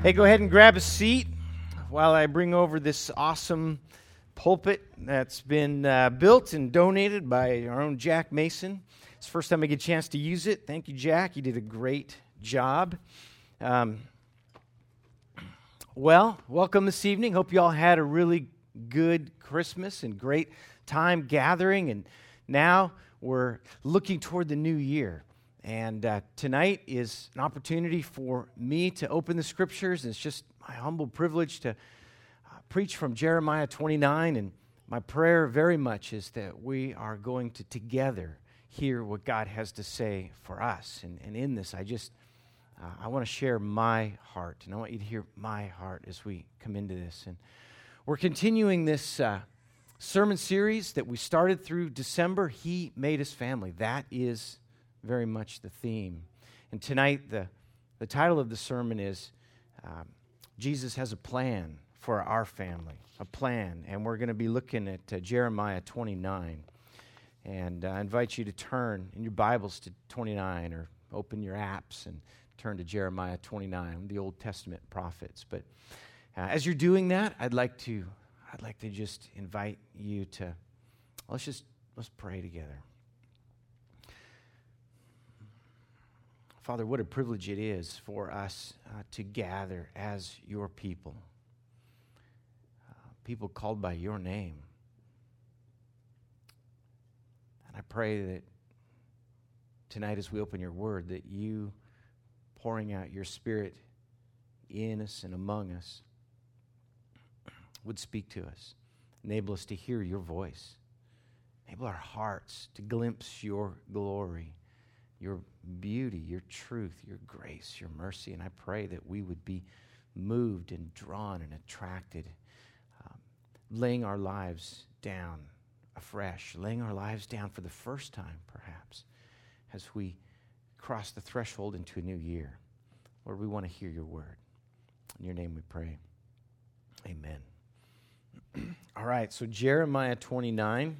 Hey, go ahead and grab a seat while I bring over this awesome pulpit that's been built and donated by our own Jack Mason. It's the first time I get a chance to use it. Thank you, Jack. You did a great job. Well, welcome this evening. Hope you all had a really good Christmas and great time gathering. And now we're looking toward the new year. And tonight is an opportunity for me to open the Scriptures. And it's just my humble privilege to preach from Jeremiah 29. And my prayer very much is that we are going to together hear what God has to say for us. And in this, I want to share my heart. And I want you to hear my heart as we come into this. And we're continuing this sermon series that we started through December. He made us family. That is very much the theme. And tonight, the title of the sermon is Jesus Has a Plan for Our Family, a plan. And we're going to be looking at Jeremiah 29. And I invite you to turn in your Bibles to 29 or open your apps and turn to Jeremiah 29, the Old Testament prophets. But as you're doing that, I'd like to just invite you to, let's pray together. Father, what a privilege it is for us to gather as your people, people called by your name. And I pray that tonight as we open your word, that you pouring out your Spirit in us and among us would speak to us, enable us to hear your voice, enable our hearts to glimpse your glory, your beauty, your truth, your grace, your mercy. And I pray that we would be moved and drawn and attracted, laying our lives down afresh, laying our lives down for the first time, perhaps, as we cross the threshold into a new year. Lord, we want to hear your word. In your name we pray. Amen. All right, so Jeremiah 29.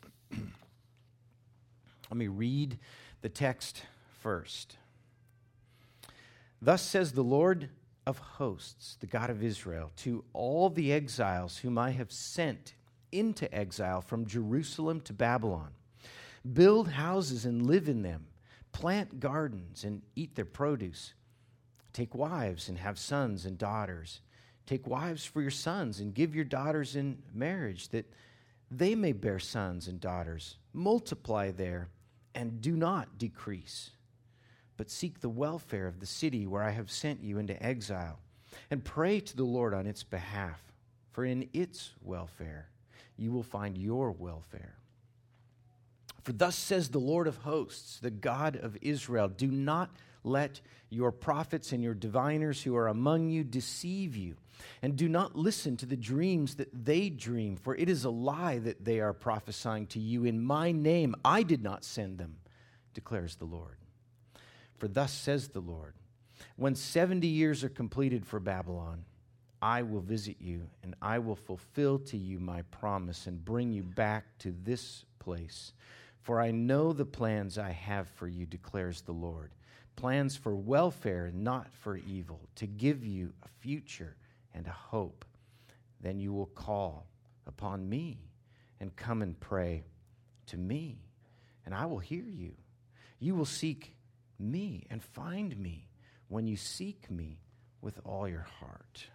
Let me read the text first. Thus says the Lord of hosts, the God of Israel, to all the exiles whom I have sent into exile from Jerusalem to Babylon. Build houses and live in them. Plant gardens and eat their produce. Take wives and have sons and daughters. Take wives for your sons and give your daughters in marriage, that they may bear sons and daughters. Multiply there and do not decrease, but seek the welfare of the city where I have sent you into exile, and pray to the Lord on its behalf, for in its welfare you will find your welfare. For thus says the Lord of hosts, the God of Israel, do not let your prophets and your diviners who are among you deceive you, and do not listen to the dreams that they dream, for it is a lie that they are prophesying to you in my name. I did not send them, declares the Lord. For thus says the Lord, when 70 years are completed for Babylon, I will visit you, and I will fulfill to you my promise and bring you back to this place. For I know the plans I have for you, declares the Lord, plans for welfare and not for evil, to give you a future and a hope. Then you will call upon me and come and pray to me, and I will hear you. You will seek me and find me when you seek me with all your heart.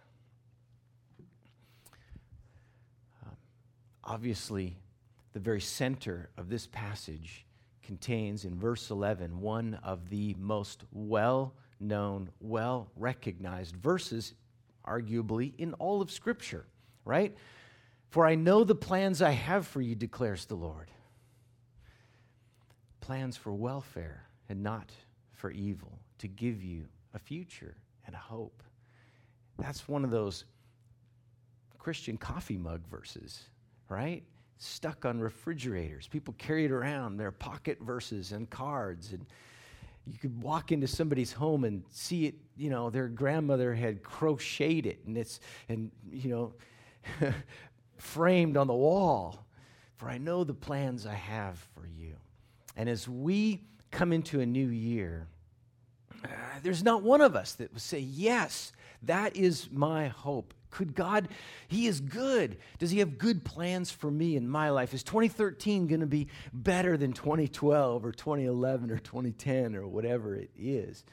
Obviously, the very center of this passage contains, in verse 11, one of the most well-known, well-recognized verses, arguably, in all of Scripture, right? For I know the plans I have for you, declares the Lord. Plans for welfare and not for evil, to give you a future and a hope. That's one of those Christian coffee mug verses, right? Stuck on refrigerators. People carry it around, their pocket verses and cards. And you could walk into somebody's home and see it, their grandmother had crocheted it, and framed on the wall. For I know the plans I have for you. And as we come into a new year, There's not one of us that would say, yes, that is my hope. Could God, He is good. Does He have good plans for me in my life? Is 2013 going to be better than 2012 or 2011 or 2010 or whatever it is?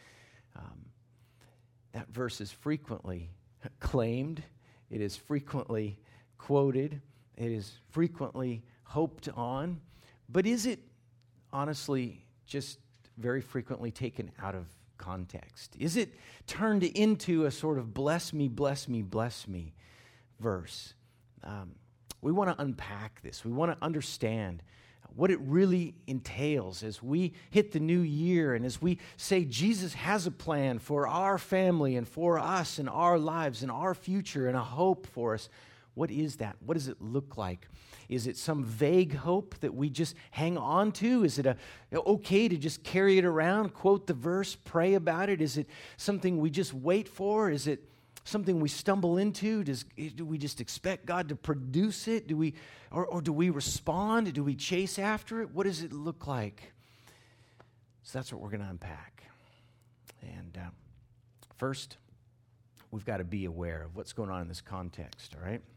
That verse is frequently claimed. It is frequently quoted. It is frequently hoped on. But is it honestly just very frequently taken out of context? Is it turned into a sort of bless me, bless me, bless me verse? We want to unpack this. We want to understand what it really entails as we hit the new year and as we say Jesus has a plan for our family and for us and our lives and our future and a hope for us. What is that? What does it look like? Is it some vague hope that we just hang on to? Is it okay to just carry it around, quote the verse, pray about it? Is it something we just wait for? Is it something we stumble into? Do we just expect God to produce it? Do we respond? Do we chase after it? What does it look like? So that's what we're going to unpack. And first, we've got to be aware of what's going on in this context, all right?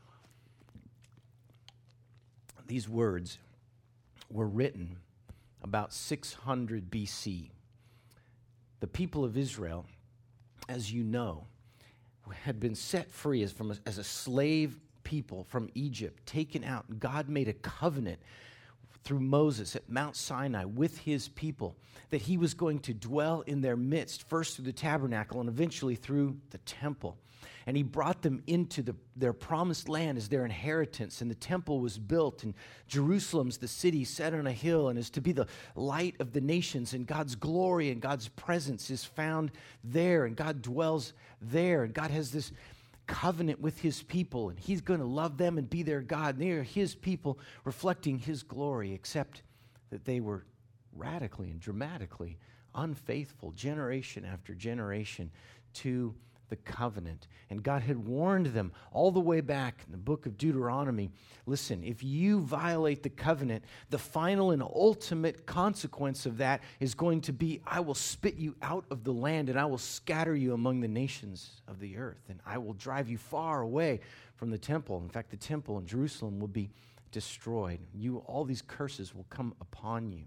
These words were written about 600 BC. The people of Israel, as you know, had been set free as a slave people from Egypt, taken out. God made a covenant through Moses at Mount Sinai with his people that he was going to dwell in their midst, first through the tabernacle and eventually through the temple. And he brought them into their promised land as their inheritance. And the temple was built, and Jerusalem's the city set on a hill and is to be the light of the nations. And God's glory and God's presence is found there, and God dwells there. And God has this covenant with his people, and he's going to love them and be their God. And they are his people reflecting his glory, except that they were radically and dramatically unfaithful generation after generation to the covenant. And God had warned them all the way back in the book of Deuteronomy, listen, if you violate the covenant, the final and ultimate consequence of that is going to be, I will spit you out of the land and I will scatter you among the nations of the earth, and I will drive you far away from the temple. In fact, the temple in Jerusalem will be destroyed. All these curses will come upon you.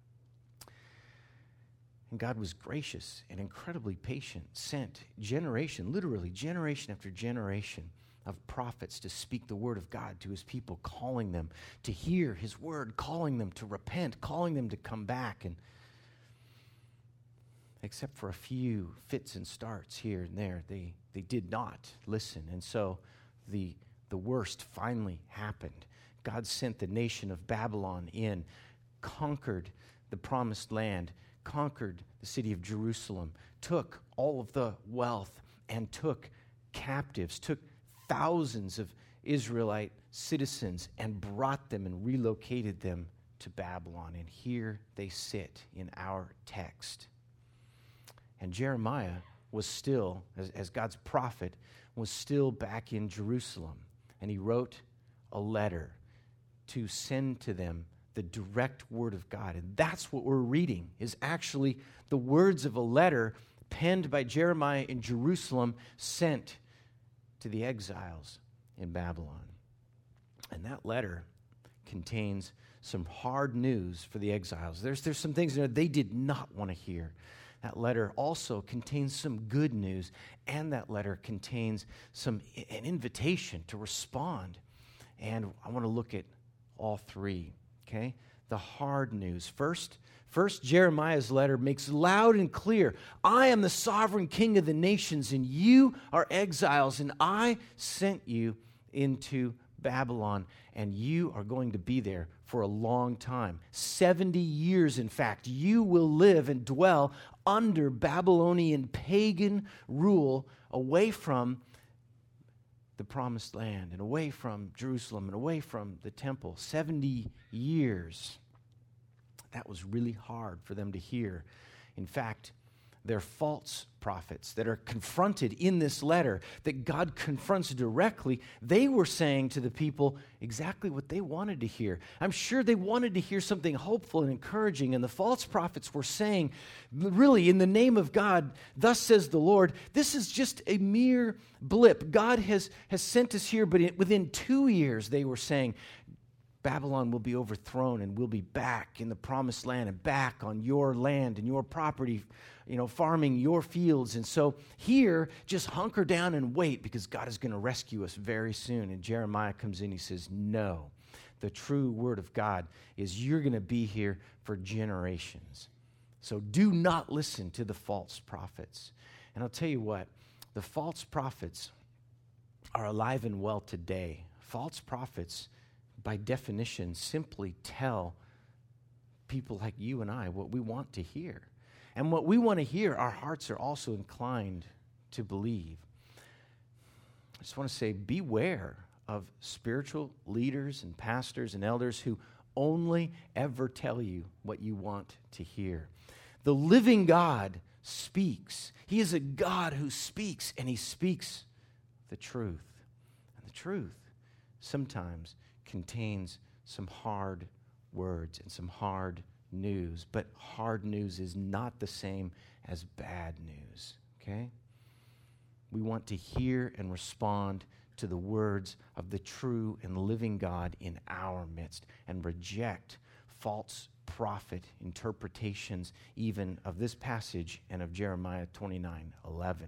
And God was gracious and incredibly patient, sent literally generation after generation of prophets to speak the word of God to his people, calling them to hear his word, calling them to repent, calling them to come back. And except for a few fits and starts here and there, they did not listen. And so the worst finally happened. God sent the nation of Babylon in, conquered the promised land, conquered the city of Jerusalem, took all of the wealth and took captives, took thousands of Israelite citizens and brought them and relocated them to Babylon. And here they sit in our text. And Jeremiah was still, as God's prophet, was still back in Jerusalem. And he wrote a letter to send to them the direct word of God. And that's what we're reading, is actually the words of a letter penned by Jeremiah in Jerusalem, sent to the exiles in Babylon. And that letter contains some hard news for the exiles. There's some things there they did not want to hear. That letter also contains some good news, and that letter contains an invitation to respond. And I want to look at all three. Okay, the hard news. First, Jeremiah's letter makes loud and clear, I am the sovereign king of the nations, and you are exiles, and I sent you into Babylon, and you are going to be there for a long time. 70 years, in fact, you will live and dwell under Babylonian pagan rule, away from the promised land and away from Jerusalem and away from the temple. 70 years. That was really hard for them to hear. In fact, they're false prophets that are confronted in this letter that God confronts directly. They were saying to the people exactly what they wanted to hear. I'm sure they wanted to hear something hopeful and encouraging, and the false prophets were saying, really, in the name of God, thus says the Lord, this is just a mere blip. God has sent us here, but within 2 years, they were saying, Babylon will be overthrown and we'll be back in the promised land and back on your land and your property, farming your fields. And so here, just hunker down and wait because God is going to rescue us very soon. And Jeremiah comes in, he says, no, the true word of God is you're going to be here for generations. So do not listen to the false prophets. And I'll tell you what, the false prophets are alive and well today. False prophets, by definition, simply tell people like you and I what we want to hear. And what we want to hear, our hearts are also inclined to believe. I just want to say, beware of spiritual leaders and pastors and elders who only ever tell you what you want to hear. The living God speaks. He is a God who speaks, and he speaks the truth. And the truth sometimes contains some hard words and some hard news, but hard news is not the same as bad news, okay? We want to hear and respond to the words of the true and living God in our midst and reject false prophet interpretations even of this passage and of Jeremiah 29:11.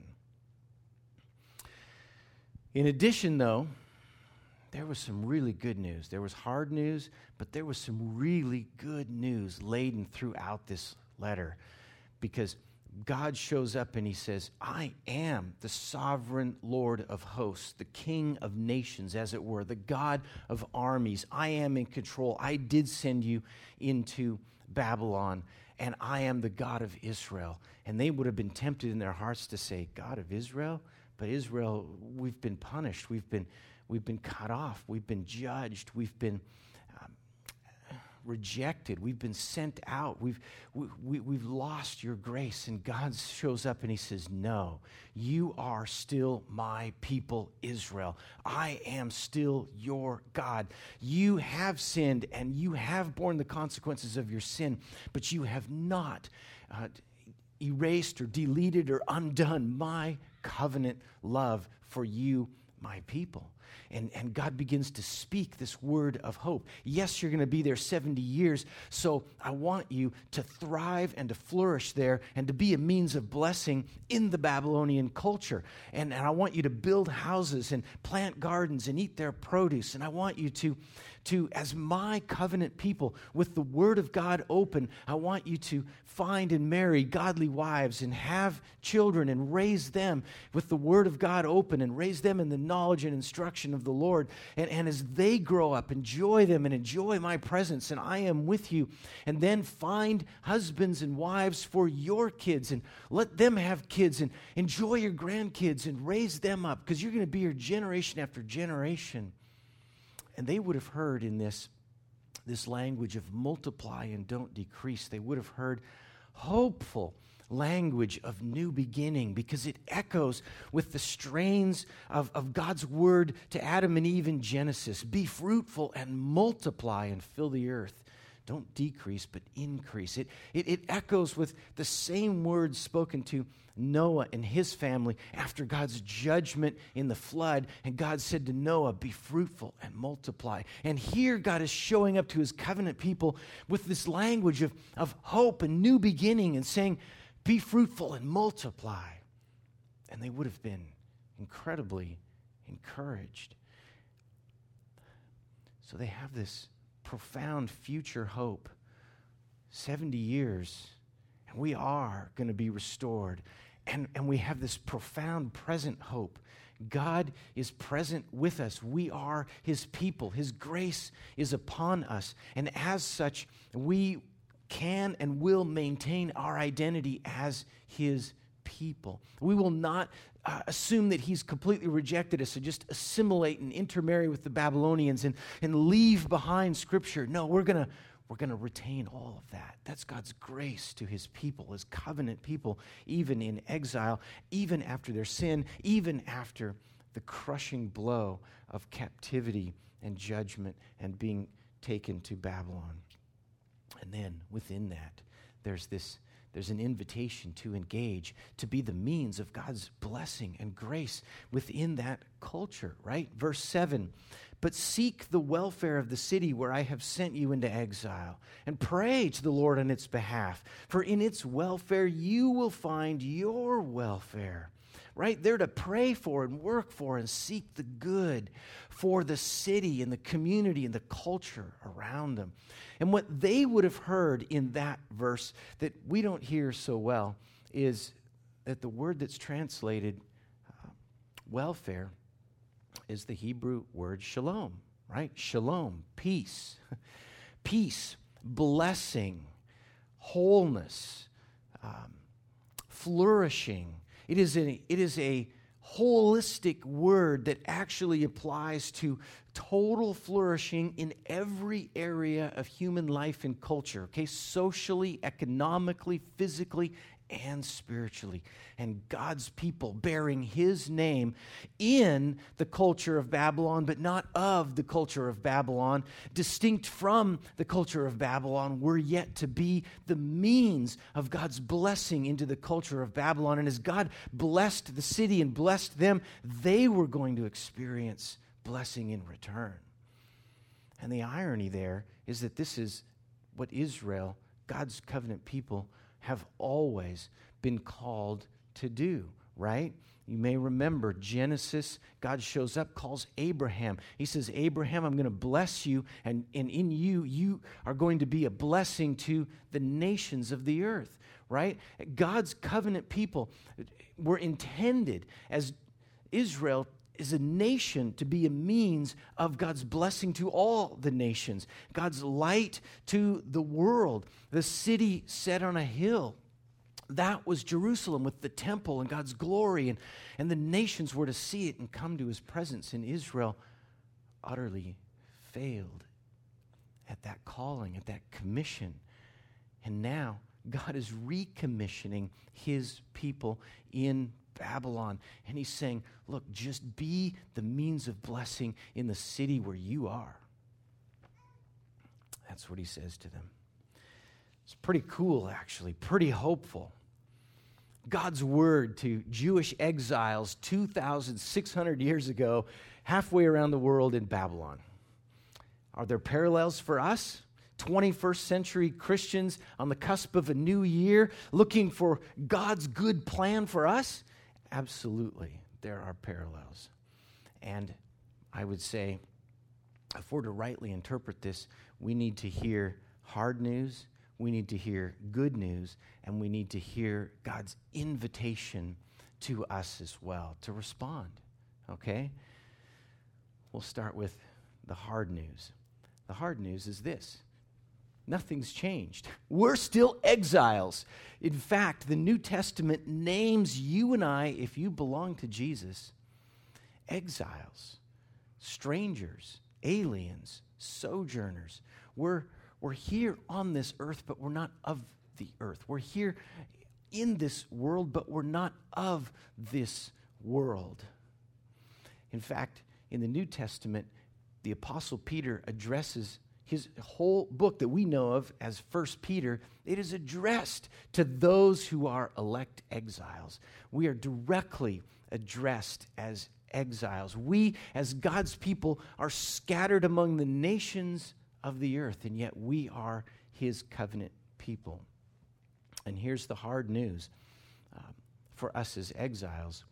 In addition, though, there was some really good news. There was hard news, but there was some really good news laden throughout this letter because God shows up and he says, I am the sovereign Lord of hosts, the King of nations, as it were, the God of armies. I am in control. I did send you into Babylon, and I am the God of Israel. And they would have been tempted in their hearts to say, God of Israel? But Israel, we've been punished. We've been cut off. We've been judged. We've been rejected. We've been sent out. We've lost your grace. And God shows up and he says, no, you are still my people, Israel. I am still your God. You have sinned and you have borne the consequences of your sin, but you have not erased or deleted or undone my covenant love for you, my people. And God begins to speak this word of hope. Yes, you're going to be there 70 years, so I want you to thrive and to flourish there and to be a means of blessing in the Babylonian culture. And I want you to build houses and plant gardens and eat their produce. And I want you to, as my covenant people, with the word of God open, I want you to find and marry godly wives and have children and raise them with the word of God open and raise them in the knowledge and instruction of the Lord. And as they grow up, enjoy them and enjoy my presence, and I am with you. And then find husbands and wives for your kids and let them have kids and enjoy your grandkids and raise them up because you're going to be your generation after generation. And they would have heard in this language of multiply and don't decrease. They would have heard hopeful language of new beginning because it echoes with the strains of God's word to Adam and Eve in Genesis. Be fruitful and multiply and fill the earth. Don't decrease, but increase. It echoes with the same words spoken to Noah and his family after God's judgment in the flood. And God said to Noah, be fruitful and multiply. And here God is showing up to his covenant people with this language of hope and new beginning and saying, be fruitful and multiply. And they would have been incredibly encouraged. So they have this profound future hope. 70 years, and we are going to be restored. And we have this profound present hope. God is present with us. We are his people. His grace is upon us. And as such, we can and will maintain our identity as his people. We will not assume that he's completely rejected us and just assimilate and intermarry with the Babylonians and leave behind Scripture. No, we're going we're going to retain all of that. That's God's grace to his people, his covenant people, even in exile, even after their sin, even after the crushing blow of captivity and judgment and being taken to Babylon. And then within that, there's an invitation to engage, to be the means of God's blessing and grace within that culture, right? Verse 7, but seek the welfare of the city where I have sent you into exile, and pray to the Lord on its behalf, for in its welfare you will find your welfare. Right? They're to pray for and work for and seek the good for the city and the community and the culture around them. And what they would have heard in that verse that we don't hear so well is that the word that's translated welfare is the Hebrew word shalom, right? Shalom, peace. Peace, blessing, wholeness, flourishing. It is a holistic word that actually applies to total flourishing in every area of human life and culture, okay? Socially, economically, physically, and spiritually. And God's people bearing his name in the culture of Babylon, but not of the culture of Babylon, distinct from the culture of Babylon, were yet to be the means of God's blessing into the culture of Babylon. And as God blessed the city and blessed them, they were going to experience blessing in return. And the irony there is that this is what Israel, God's covenant people, have always been called to do, right? You may remember Genesis, God shows up, calls Abraham. He says, Abraham, I'm going to bless you, and in you, you are going to be a blessing to the nations of the earth, right? God's covenant people were intended as Israel is a nation to be a means of God's blessing to all the nations, God's light to the world, the city set on a hill. That was Jerusalem with the temple and God's glory, and the nations were to see it and come to his presence. And Israel utterly failed at that calling, at that commission. And now God is recommissioning his people in Babylon. And he's saying, look, just be the means of blessing in the city where you are. That's what he says to them. It's pretty cool, actually, pretty hopeful. God's word to Jewish exiles 2,600 years ago, halfway around the world in Babylon. Are there parallels for us? 21st century Christians on the cusp of a new year, looking for God's good plan for us? Absolutely, there are parallels. And I would say, if we're to rightly interpret this, we need to hear hard news, we need to hear good news, and we need to hear God's invitation to us as well to respond, okay? We'll start with the hard news. The hard news is this: nothing's changed. We're still exiles. In fact, the New Testament names you and I, if you belong to Jesus, exiles, strangers, aliens, sojourners. We're here on this earth, but we're not of the earth. We're here in this world, but we're not of this world. In fact, in the New Testament, the Apostle Peter addresses his whole book that we know of as 1 Peter. It is addressed to those who are elect exiles. We are directly addressed as exiles. We, as God's people, are scattered among the nations of the earth, and yet we are his covenant people. And here's the hard news for us as exiles.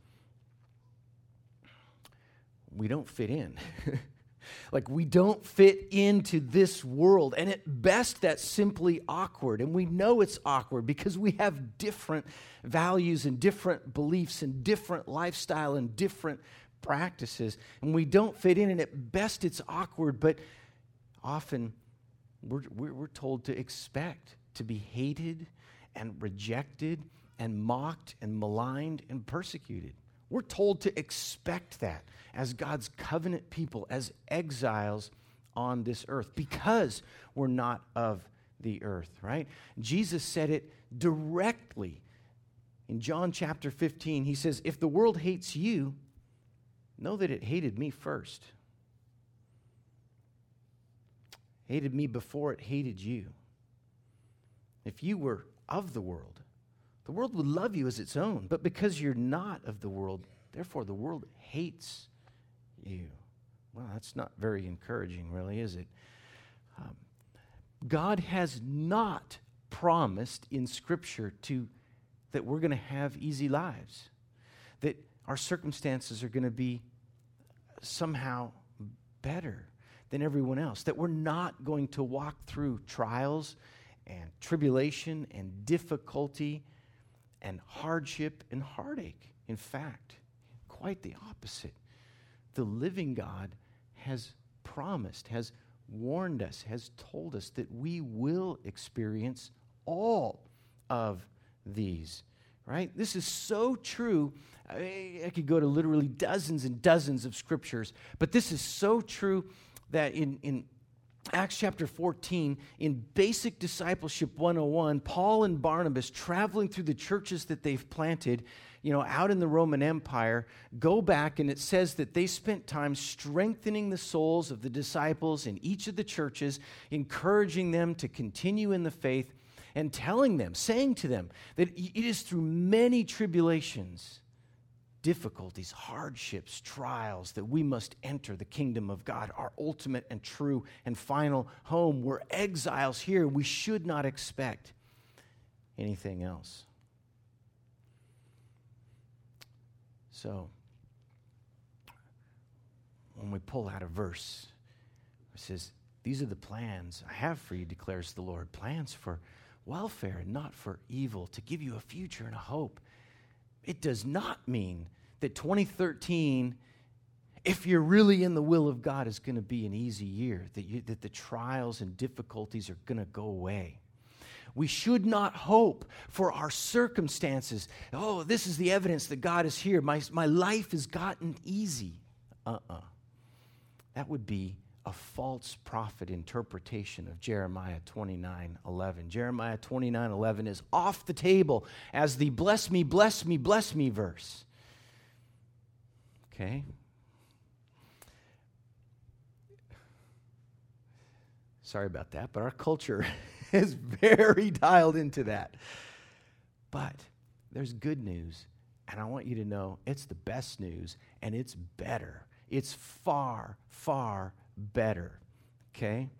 We don't fit in. Like, we don't fit into this world. And at best, that's simply awkward. And we know it's awkward because we have different values and different beliefs and different lifestyle and different practices. And we don't fit in. And at best, it's awkward. But often, we're told to expect to be hated and rejected and mocked and maligned and persecuted. We're told to expect that as God's covenant people, as exiles on this earth, because we're not of the earth, right? Jesus said it directly. In John chapter 15, he says, if the world hates you, know that it hated me first. Hated me before it hated you. If you were of the world would love you as its own. But because you're not of the world, therefore the world hates you. Well, that's not very encouraging, really, is it? God has not promised in Scripture that we're going to have easy lives, that our circumstances are going to be somehow better than everyone else, that we're not going to walk through trials and tribulation and difficulty and hardship and heartache. In fact, quite the opposite. The living God has promised, has warned us, has told us that we will experience all of these, right? This is so true. I could go to literally dozens and dozens of scriptures, but this is so true that in Acts chapter 14, in Basic Discipleship 101, Paul and Barnabas, traveling through the churches that they've planted, out in the Roman Empire, go back, and it says that they spent time strengthening the souls of the disciples in each of the churches, encouraging them to continue in the faith, and saying to them that it is through many tribulations, difficulties, hardships, trials, that we must enter the kingdom of God, our ultimate and true and final home. We're exiles here. We should not expect anything else. So, when we pull out a verse, it says, these are the plans I have for you, declares the Lord, plans for welfare and not for evil, to give you a future and a hope. It does not mean that 2013, if you're really in the will of God, is going to be an easy year, that the trials and difficulties are going to go away. We should not hope for our circumstances. Oh, this is the evidence that God is here. My life has gotten easy. That would be a false prophet interpretation of Jeremiah 29:11. Jeremiah 29:11 is off the table as the bless me, bless me, bless me verse. Okay? Sorry about that, but our culture is very dialed into that. But there's good news, and I want you to know it's the best news, and it's better. It's far, far better. Okay?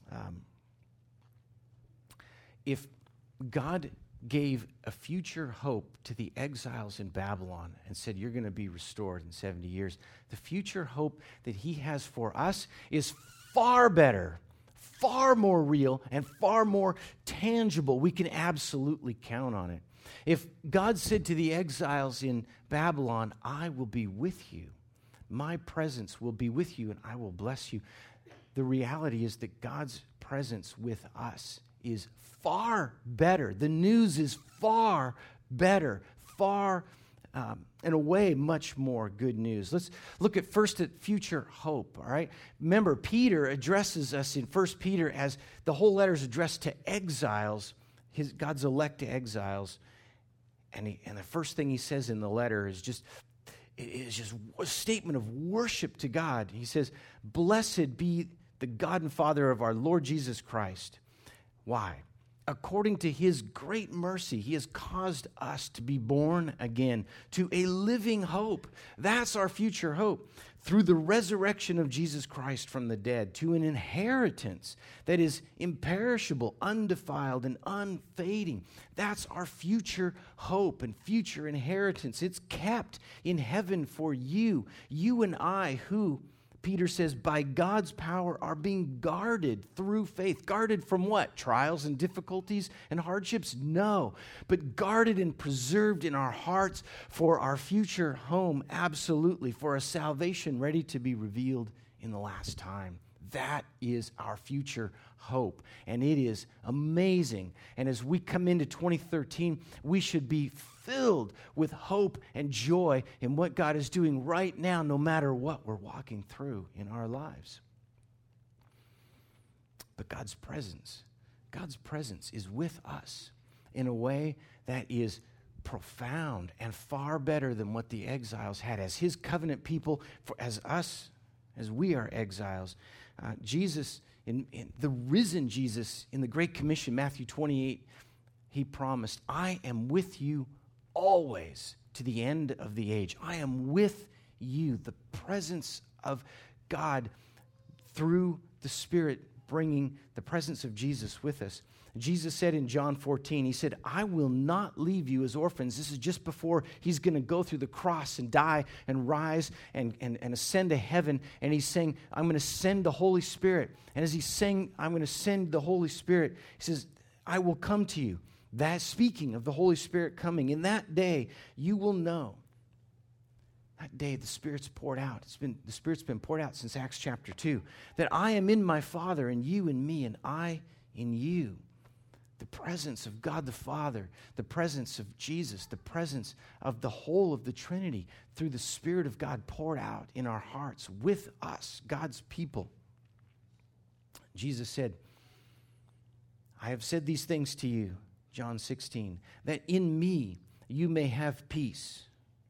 If God gave a future hope to the exiles in Babylon and said, you're going to be restored in 70 years, the future hope that he has for us is far better, far more real, and far more tangible. We can absolutely count on it. If God said to the exiles in Babylon, I will be with you, my presence will be with you, and I will bless you, the reality is that God's presence with us is far better. The news is far better, far in a way, much more good news. Let's look at future hope, all right? Remember, Peter addresses us in 1 Peter as the whole letter is addressed to exiles, God's elect exiles. And the first thing he says in the letter is just a statement of worship to God. He says, blessed be the God and Father of our Lord Jesus Christ. Why? According to his great mercy, he has caused us to be born again to a living hope. That's our future hope. Through the resurrection of Jesus Christ from the dead, to an inheritance that is imperishable, undefiled, and unfading. That's our future hope and future inheritance. It's kept in heaven for you and I, who, Peter says, by God's power are being guarded through faith. Guarded from what? Trials and difficulties and hardships? No. But guarded and preserved in our hearts for our future home, absolutely. For a salvation ready to be revealed in the last time. That is our future hope. And it is amazing. And as we come into 2013, we should be filled with hope and joy in what God is doing right now, no matter what we're walking through in our lives. But God's presence God's presence is with us in a way that is profound and far better than what the exiles had. As his covenant people, as we are exiles, Jesus, in the risen Jesus, in the Great Commission, Matthew 28, he promised, I am with you always to the end of the age. I am with you. The presence of God through the Spirit, bringing the presence of Jesus with us. Jesus said in John 14, he said, I will not leave you as orphans. This is just before he's going to go through the cross and die and rise and ascend to heaven. And he's saying, I'm going to send the Holy Spirit. And as he's saying, I'm going to send the Holy Spirit, he says, I will come to you. That, speaking of the Holy Spirit coming, in that day you will know. That day the Spirit's poured out. The Spirit's been poured out since Acts chapter 2. That I am in my Father, and you in me, and I in you. The presence of God the Father, the presence of Jesus, the presence of the whole of the Trinity through the Spirit of God poured out in our hearts with us, God's people. Jesus said, I have said these things to you, John 16, that in me you may have peace.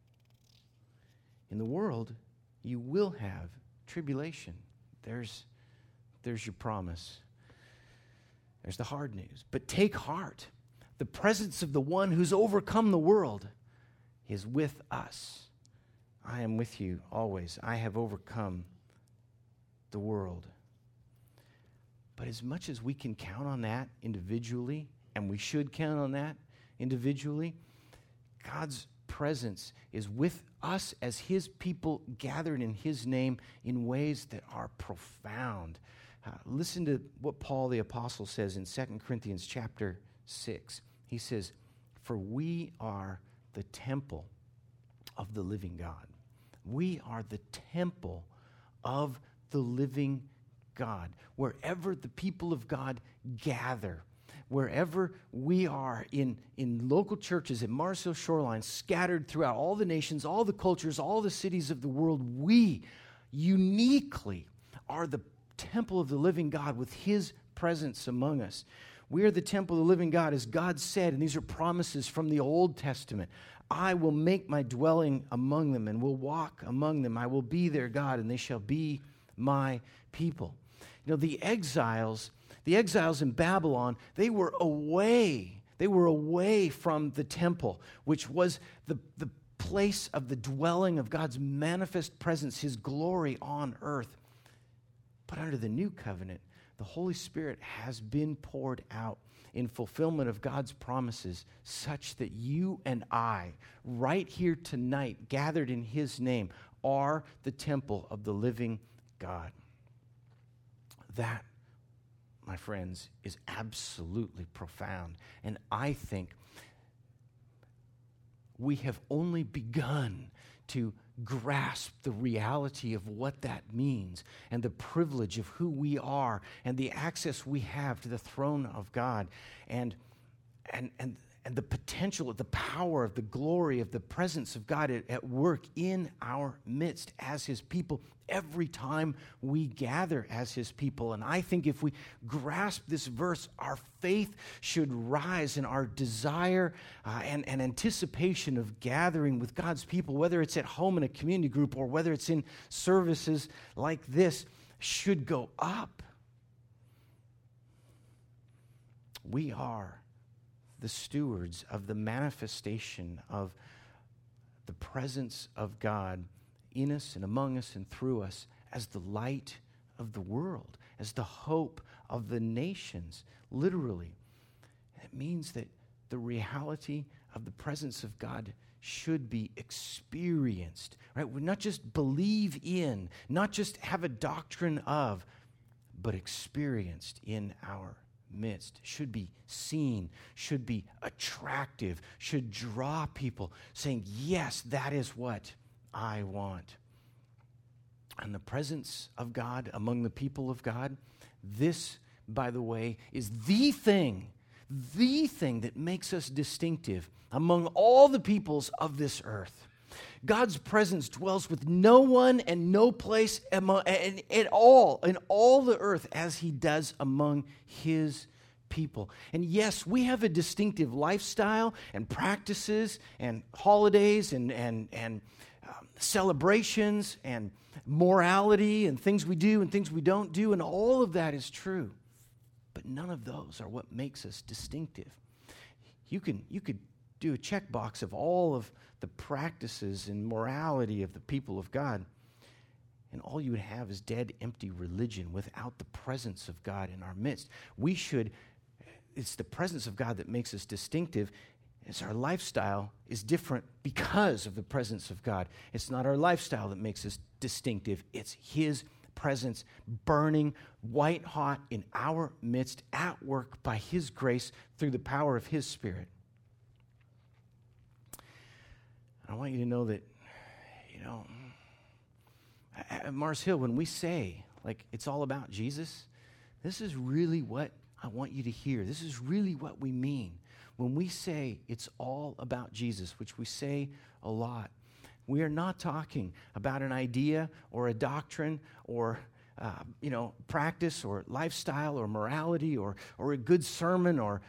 In the world, you will have tribulation. There's your promise. There's the hard news. But take heart. The presence of the one who's overcome the world is with us. I am with you always. I have overcome the world. But as much as we can count on that individually, and we should count on that individually, God's presence is with us as his people gathered in his name in ways that are profound. Listen to what Paul the Apostle says in 2 Corinthians chapter 6. He says, for we are the temple of the living God. We are the temple of the living God. Wherever the people of God gather, wherever we are in local churches at Mars Hill Shoreline, scattered throughout all the nations, all the cultures, all the cities of the world, we uniquely are the temple of the living God with his presence among us. We are the temple of the living God, as God said, and these are promises from the Old Testament. I will make my dwelling among them and will walk among them. I will be their God, and they shall be my people. You know, the exiles in Babylon, they were away. They were away from the temple, which was the place of the dwelling of God's manifest presence, his glory on earth. But under the new covenant, the Holy Spirit has been poured out in fulfillment of God's promises, such that you and I, right here tonight, gathered in his name, are the temple of the living God. That, my friends, is absolutely profound. And I think we have only begun to grasp the reality of what that means and the privilege of who we are and the access we have to the throne of God and the potential of the power of the glory of the presence of God at work in our midst as his people every time we gather as his people. And I think if we grasp this verse, our faith should rise, and our desire and anticipation of gathering with God's people, whether it's at home in a community group or whether it's in services like this, should go up. We are the stewards of the manifestation of the presence of God in us and among us and through us as the light of the world, as the hope of the nations, literally. It means that the reality of the presence of God should be experienced, right? We not just believe in, not just have a doctrine of, but experienced in our midst, should be seen, should be attractive, should draw people saying, yes, that is what I want. And the presence of God among the people of God, this, by the way, is the thing that makes us distinctive among all the peoples of this earth. God's presence dwells with no one and no place at all in all the earth as he does among his people. And yes, we have a distinctive lifestyle and practices and holidays and celebrations and morality and things we do and things we don't do, and all of that is true. But none of those are what makes us distinctive. You could do a checkbox of all of the practices and morality of the people of God, and all you would have is dead, empty religion without the presence of God in our midst. It's the presence of God that makes us distinctive. It's our lifestyle is different because of the presence of God. It's not our lifestyle that makes us distinctive. It's His presence burning white hot in our midst at work by His grace through the power of His Spirit. I want you to know that, at Mars Hill, when we say, it's all about Jesus, this is really what I want you to hear. This is really what we mean. When we say it's all about Jesus, which we say a lot, we are not talking about an idea or a doctrine or practice or lifestyle or morality or a good sermon, or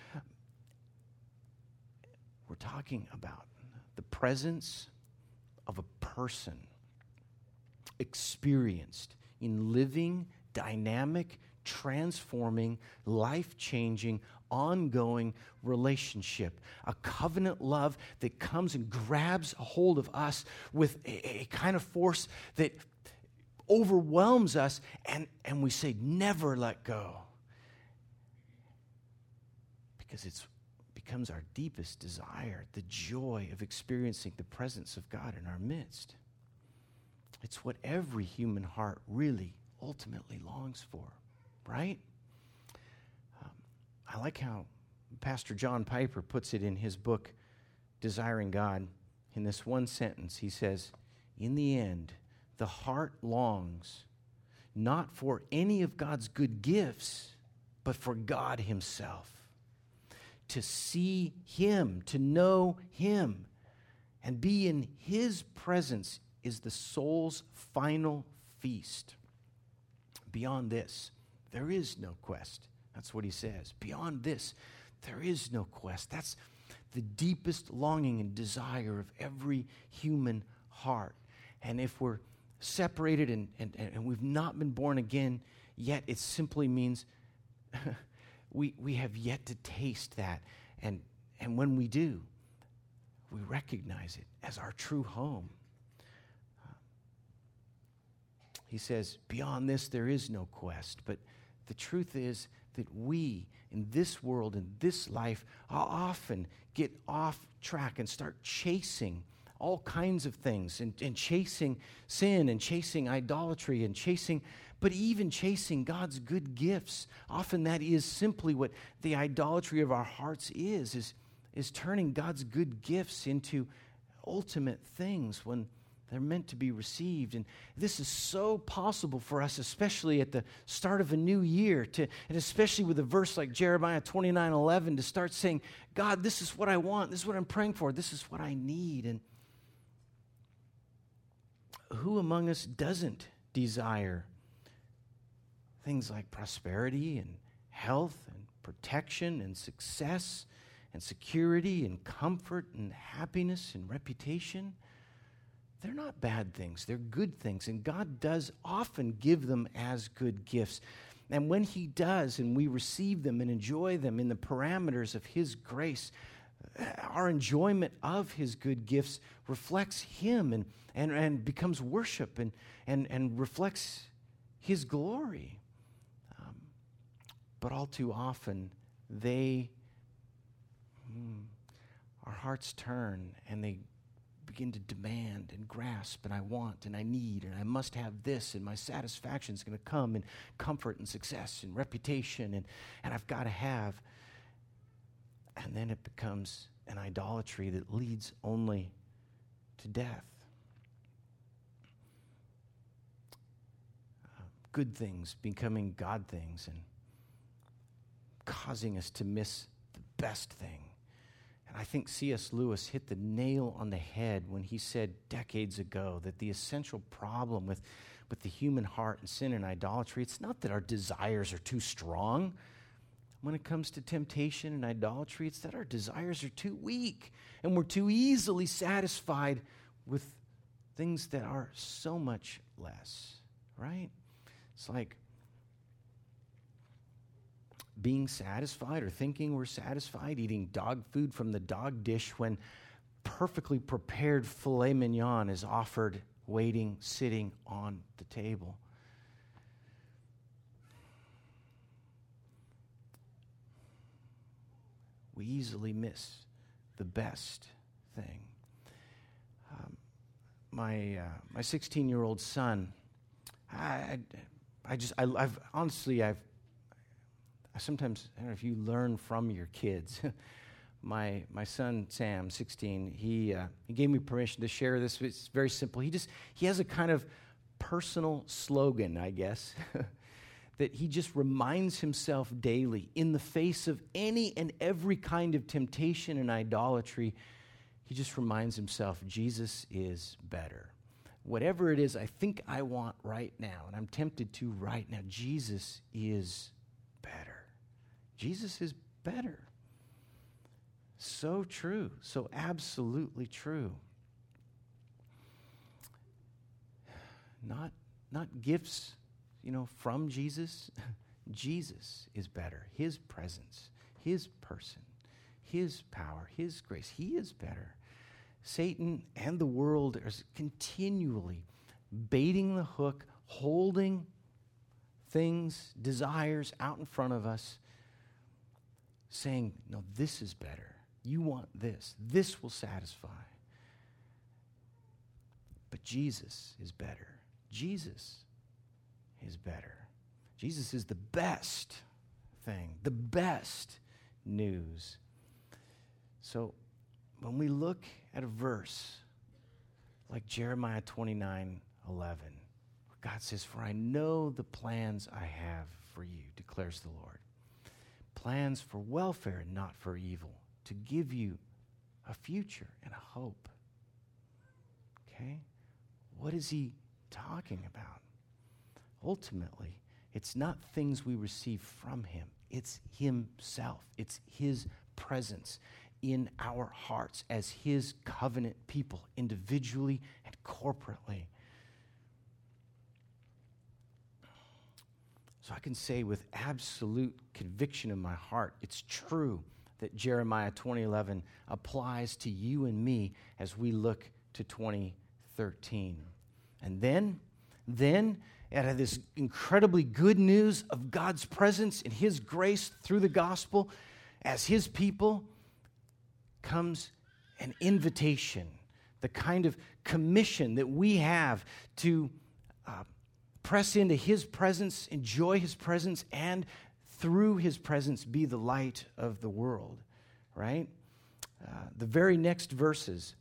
we're talking about the presence of a person experienced in living, dynamic, transforming, life-changing, ongoing relationship, a covenant love that comes and grabs a hold of us with a kind of force that overwhelms us, and we say, never let go. Because it becomes our deepest desire, the joy of experiencing the presence of God in our midst. It's what every human heart really ultimately longs for, right? I like how Pastor John Piper puts it in his book, Desiring God. In this one sentence, he says, in the end, the heart longs not for any of God's good gifts, but for God Himself. To see Him, to know Him, and be in His presence is the soul's final feast. Beyond this, there is no quest. That's what he says. Beyond this, there is no quest. That's the deepest longing and desire of every human heart. And if we're separated and we've not been born again yet, it simply means we have yet to taste that. And when we do, we recognize it as our true home. He says, beyond this, there is no quest. But the truth is that we, in this world, in this life, often get off track and start chasing all kinds of things and chasing sin and chasing idolatry and but even chasing God's good gifts. Often that is simply what the idolatry of our hearts is turning God's good gifts into ultimate things when they're meant to be received. And this is so possible for us, especially at the start of a new year, and especially with a verse like Jeremiah 29:11, to start saying, God, this is what I want. This is what I'm praying for. This is what I need. And who among us doesn't desire things like prosperity and health and protection and success and security and comfort and happiness and reputation? They're not bad things. They're good things. And God does often give them as good gifts. And when He does, and we receive them and enjoy them in the parameters of His grace, our enjoyment of His good gifts reflects Him and becomes worship and reflects His glory. But all too often, our hearts turn and they begin to demand and grasp, and I want and I need and I must have this, and my satisfaction is going to come in comfort and success and reputation, and I've got to have. And then it becomes an idolatry that leads only to death. Good things becoming God things and causing us to miss the best thing. And I think C.S. Lewis hit the nail on the head when he said decades ago that the essential problem with the human heart and sin and idolatry, it's not that our desires are too strong. when it comes to temptation and idolatry, it's that our desires are too weak and we're too easily satisfied with things that are so much less, right? It's like being satisfied or thinking we're satisfied, eating dog food from the dog dish when perfectly prepared filet mignon is offered, waiting, sitting on the table. We easily miss the best thing. My 16-year-old son, I've sometimes, I don't know if you learn from your kids. My son, Sam, 16, he gave me permission to share this. It's very simple. He has a kind of personal slogan, I guess, that he just reminds himself daily in the face of any and every kind of temptation and idolatry. He just reminds himself, Jesus is better. Whatever it is I think I want right now, and I'm tempted to right now, Jesus is better. Jesus is better. So true, so absolutely true. Not gifts, from Jesus. Jesus is better. His presence, His person, His power, His grace. He is better. Satan and the world are continually baiting the hook, holding things, desires out in front of us, saying, no, this is better. You want this. This will satisfy. But Jesus is better. Jesus is better. Jesus is the best thing, the best news. So when we look at a verse like Jeremiah 29:11, where God says, "For I know the plans I have for you, declares the Lord. Plans for welfare and not for evil, to give you a future and a hope." Okay? What is he talking about? Ultimately, it's not things we receive from him. It's himself. It's his presence in our hearts as his covenant people, individually and corporately. So I can say with absolute conviction in my heart, it's true that Jeremiah 20:11 applies to you and me as we look to 2013. And then out of this incredibly good news of God's presence and his grace through the gospel as his people comes an invitation, the kind of commission that we have to press into his presence, enjoy his presence, and through his presence be the light of the world, right? The very next verses,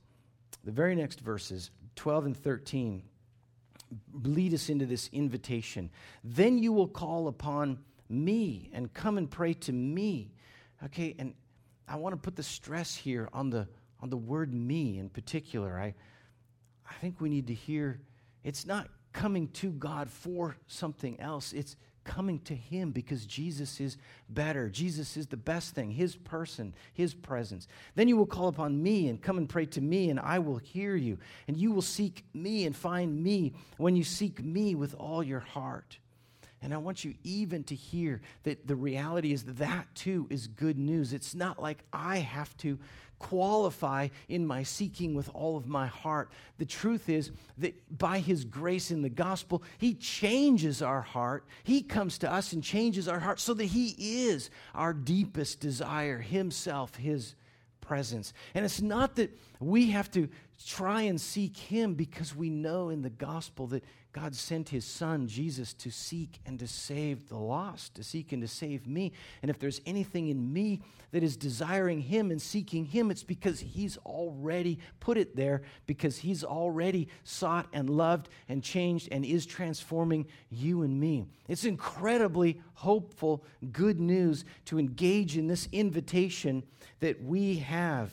12 and 13, lead us into this invitation. Then you will call upon me and come and pray to me. Okay, and I want to put the stress here on the word me in particular. I think we need to hear it's not coming to God for something else. It's coming to him because Jesus is better. Jesus is the best thing, his person, his presence. Then you will call upon me and come and pray to me, and I will hear you. And you will seek me and find me when you seek me with all your heart. And I want you even to hear that the reality is that too is good news. It's not like I have to qualify in my seeking with all of my heart. The truth is that by his grace in the gospel, he changes our heart. He comes to us and changes our heart so that he is our deepest desire, himself, his presence. And it's not that we have to try and seek him, because we know in the gospel that God sent his son, Jesus, to seek and to save the lost, to seek and to save me. And if there's anything in me that is desiring him and seeking him, it's because he's already put it there, because he's already sought and loved and changed and is transforming you and me. It's incredibly hopeful, good news to engage in this invitation that we have.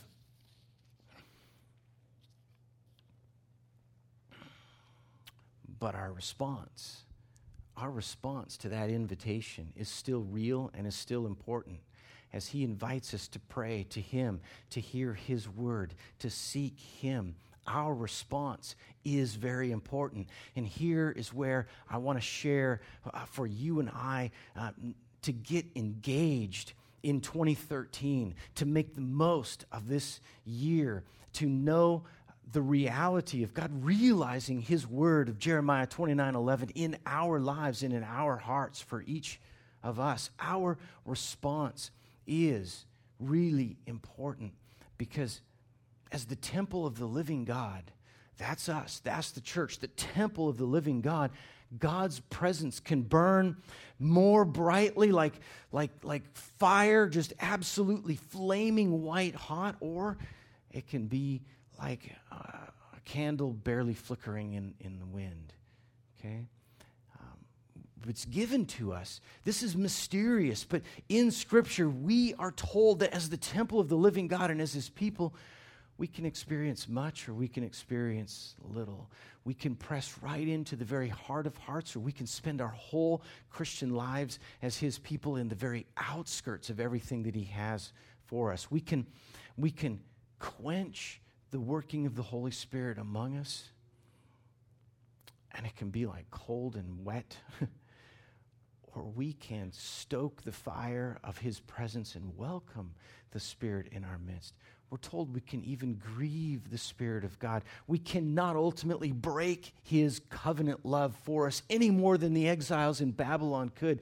But our response our response to that invitation is still real and is still important as he invites us to pray to him, to hear his word, to seek him. Our response is very important. And here is where I want to share for you and I to get engaged in 2013, to make the most of this year, to know the reality of God realizing his word of Jeremiah 29:11 in our lives and in our hearts for each of us. Our response is really important because as the temple of the living God, that's us, that's the church, the temple of the living God, God's presence can burn more brightly like fire, just absolutely flaming white hot, or it can be like a candle barely flickering in the wind, okay? It's given to us. This is mysterious, but in Scripture, we are told that as the temple of the living God and as his people, we can experience much or we can experience little. We can press right into the very heart of hearts, or we can spend our whole Christian lives as his people in the very outskirts of everything that he has for us. We can quench the working of the Holy Spirit among us, and it can be like cold and wet. Or we can stoke the fire of his presence and welcome the Spirit in our midst. We're told we can even grieve the Spirit of God. We cannot ultimately break his covenant love for us any more than the exiles in Babylon could.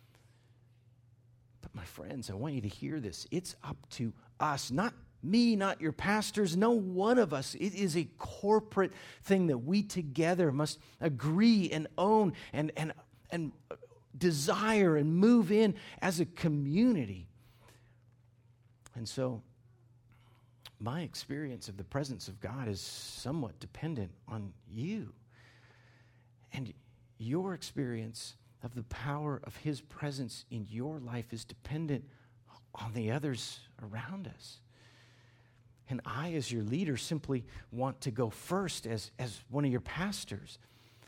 But my friends, I want you to hear this. It's up to us, not me, not your pastors, no one of us. It is a corporate thing that we together must agree and own and desire and move in as a community. And so my experience of the presence of God is somewhat dependent on you. And your experience of the power of his presence in your life is dependent on the others around us. And I, as your leader, simply want to go first as one of your pastors.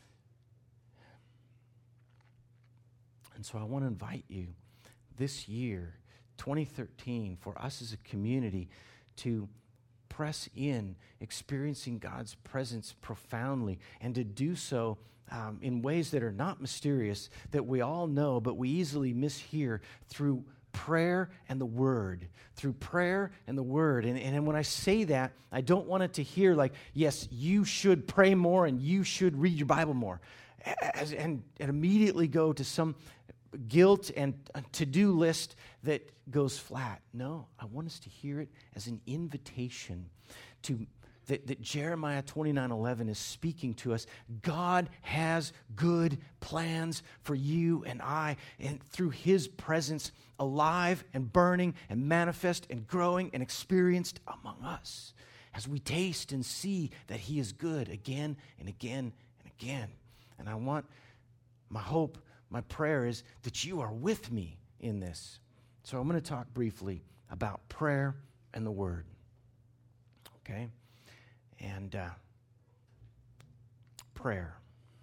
And so I want to invite you this year, 2013, for us as a community to press in, experiencing God's presence profoundly, and to do so in ways that are not mysterious, that we all know, but we easily mishear through prayer and the Word. Through prayer and the Word. And when I say that, I don't want it to hear like, yes, you should pray more and you should read your Bible more. And immediately go to some guilt and a to-do list that goes flat. No, I want us to hear it as an invitation to that Jeremiah 29:11 is speaking to us. God has good plans for you and I, and through his presence, alive and burning and manifest and growing and experienced among us as we taste and see that he is good again and again and again. And I want, my hope, my prayer is that you are with me in this. So I'm going to talk briefly about prayer and the Word. Okay? And prayer.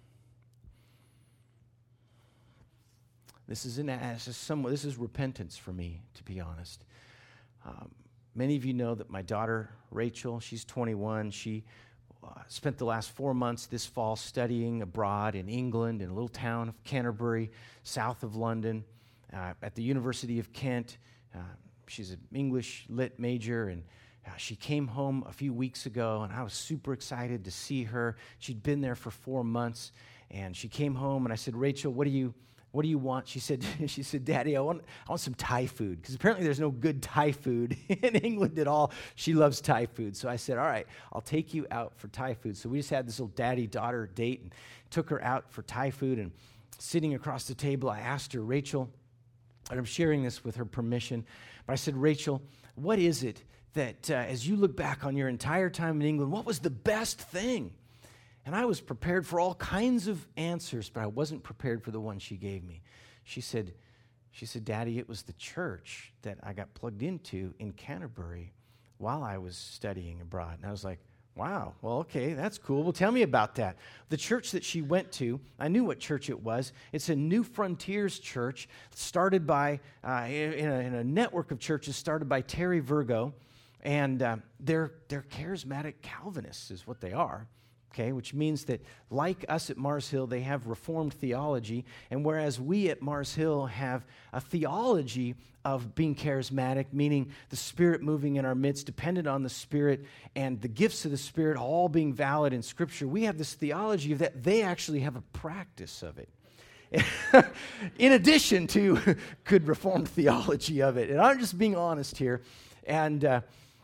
This is repentance for me, to be honest. Many of you know that my daughter, Rachel, she's 21. She spent the last 4 months this fall studying abroad in England, in a little town of Canterbury, south of London, at the University of Kent. She's an English lit major, and she came home a few weeks ago, and I was super excited to see her. She'd been there for 4 months, and she came home, and I said, Rachel, what do you want? She said, Daddy, I want some Thai food, because apparently there's no good Thai food in England at all. She loves Thai food. So I said, all right, I'll take you out for Thai food. So we just had this little daddy-daughter date and took her out for Thai food. And sitting across the table, I asked her, Rachel, and I'm sharing this with her permission, but I said, Rachel, what is it that as you look back on your entire time in England, what was the best thing? And I was prepared for all kinds of answers, but I wasn't prepared for the one she gave me. She said, Daddy, it was the church that I got plugged into in Canterbury while I was studying abroad. And I was like, Wow. Well, okay, that's cool. Well, tell me about that. The church that she went to, I knew what church it was. It's a New Frontiers church started by, in a network of churches started by Terry Virgo. And they're charismatic Calvinists is what they are. Okay, which means that like us at Mars Hill, they have Reformed theology, and whereas we at Mars Hill have a theology of being charismatic, meaning the Spirit moving in our midst, dependent on the Spirit, and the gifts of the Spirit all being valid in Scripture, we have this theology of that. They actually have a practice of it. In addition to good Reformed theology of it. And I'm just being honest here. And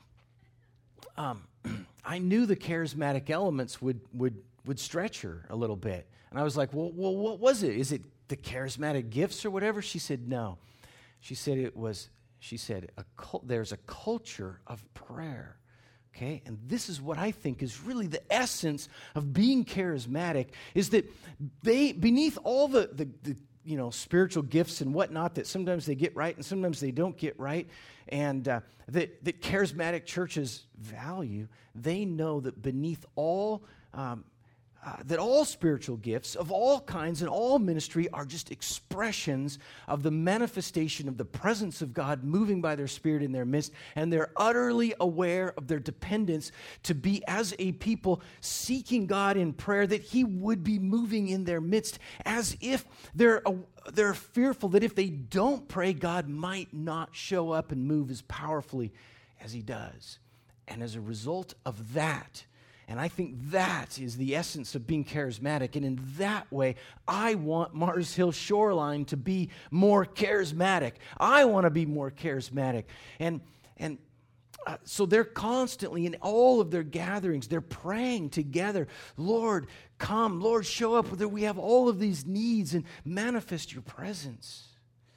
I knew the charismatic elements would stretch her a little bit. And I was like, well, what was it? Is it the charismatic gifts or whatever? She said, no. She said there's a culture of prayer. Okay? And this is what I think is really the essence of being charismatic, is that they, beneath all the spiritual gifts and whatnot that sometimes they get right and sometimes they don't get right, and that charismatic churches value, they know that beneath all, that all spiritual gifts of all kinds and all ministry are just expressions of the manifestation of the presence of God moving by their Spirit in their midst, and they're utterly aware of their dependence to be, as a people, seeking God in prayer, that He would be moving in their midst, as if they're fearful that if they don't pray, God might not show up and move as powerfully as He does. And as a result of that, and I think that is the essence of being charismatic. And in that way, I want Mars Hill Shoreline to be more charismatic. I want to be more charismatic. And so they're constantly, in all of their gatherings, they're praying together. Lord, come. Lord, show up. We have all of these needs and manifest your presence.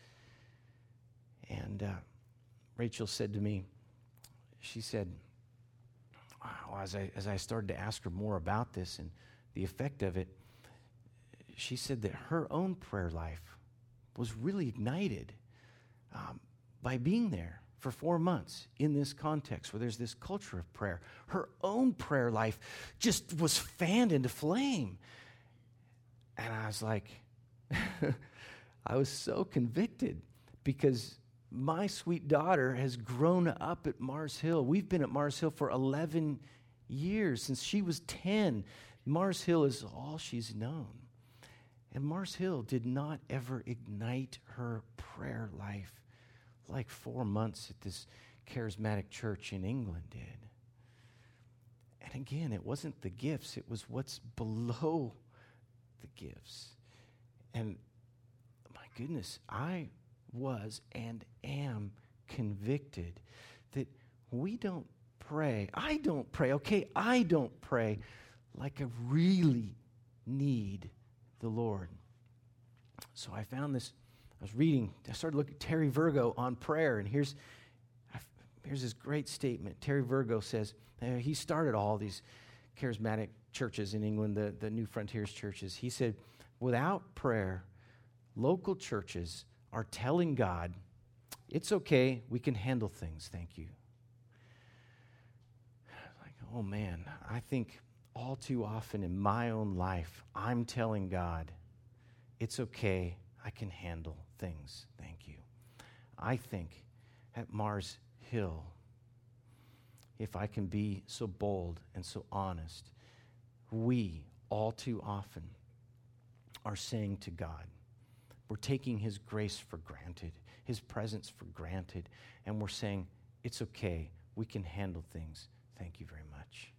And Rachel said to me, she said, as I started to ask her more about this and the effect of it, she said that her own prayer life was really ignited by being there for 4 months in this context where there's this culture of prayer. Her own prayer life just was fanned into flame. And I was like, I was so convicted because my sweet daughter has grown up at Mars Hill. We've been at Mars Hill for 11 years. Since she was 10, Mars Hill is all she's known. And Mars Hill did not ever ignite her prayer life like 4 months at this charismatic church in England did. And again, it wasn't the gifts, it was what's below the gifts. And my goodness, I was and am convicted that we don't pray. I don't pray like I really need the Lord. So I found this, I started looking at Terry Virgo on prayer, and here's this great statement. Terry Virgo says, he started all these charismatic churches in England, the New Frontiers churches. He said, without prayer, local churches are telling God, it's okay, we can handle things, thank you. Like, oh man, I think all too often in my own life, I'm telling God, it's okay, I can handle things, thank you. I think at Mars Hill, if I can be so bold and so honest, we all too often are saying to God, we're taking His grace for granted, His presence for granted, and we're saying, it's okay, we can handle things. Thank you very much.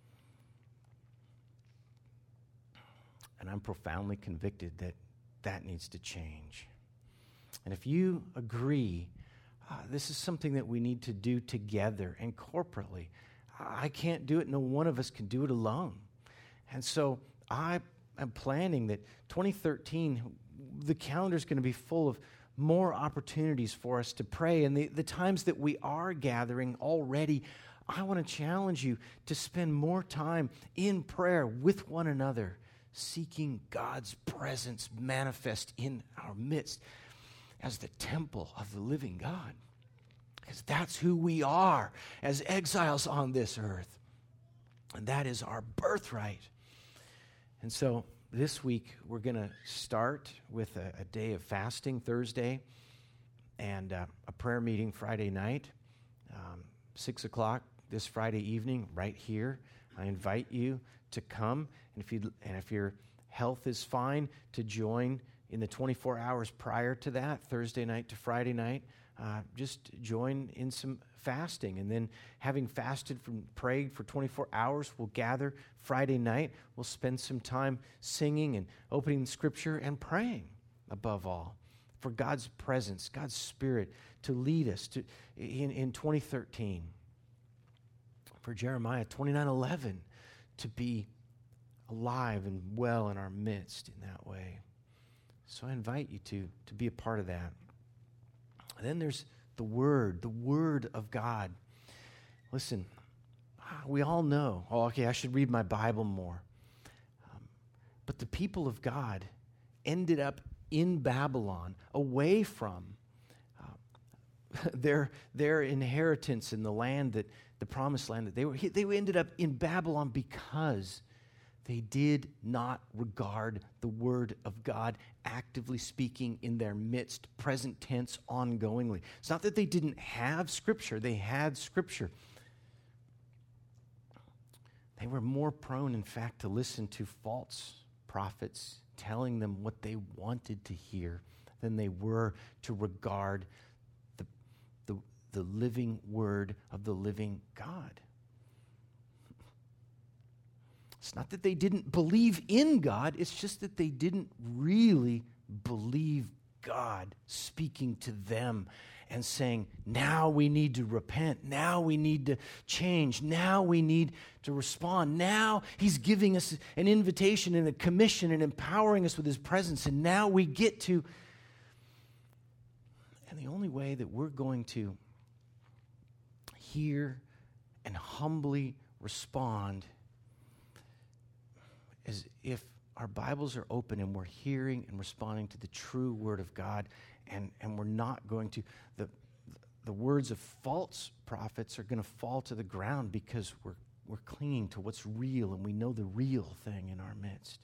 And I'm profoundly convicted that that needs to change. And if you agree, this is something that we need to do together and corporately. I can't do it, no one of us can do it alone. And so I am planning that 2013, the calendar is going to be full of more opportunities for us to pray. And the times that we are gathering already, I want to challenge you to spend more time in prayer with one another, seeking God's presence manifest in our midst as the temple of the living God. Because that's who we are as exiles on this earth. And that is our birthright. And so this week, we're going to start with a day of fasting Thursday and a prayer meeting Friday night, 6 o'clock this Friday evening right here. I invite you to come, and if your health is fine, to join in the 24 hours prior to that, Thursday night to Friday night. Just join in some fasting, and then having fasted and prayed for 24 hours, we'll gather Friday night. We'll spend some time singing and opening Scripture and praying above all for God's presence, God's Spirit to lead us in 2013. For Jeremiah 29:11 to be alive and well in our midst in that way. So I invite you to be a part of that. And then there's the Word of God. Listen, we all know, I should read my Bible more. But the people of God ended up in Babylon, away from their inheritance in the land, that the promised land that they ended up in Babylon because they did not regard the Word of God actively speaking in their midst, present tense, ongoingly. It's not that they didn't have Scripture. They had Scripture. They were more prone, in fact, to listen to false prophets telling them what they wanted to hear than they were to regard the living Word of the living God. It's not that they didn't believe in God, it's just that they didn't really believe God speaking to them and saying, now we need to repent, now we need to change, now we need to respond. Now He's giving us an invitation and a commission and empowering us with His presence, and now we get to. And the only way that we're going to hear and humbly respond is if our Bibles are open and we're hearing and responding to the true Word of God, and we're not going to, the words of false prophets are going to fall to the ground because we're clinging to what's real, and we know the real thing in our midst.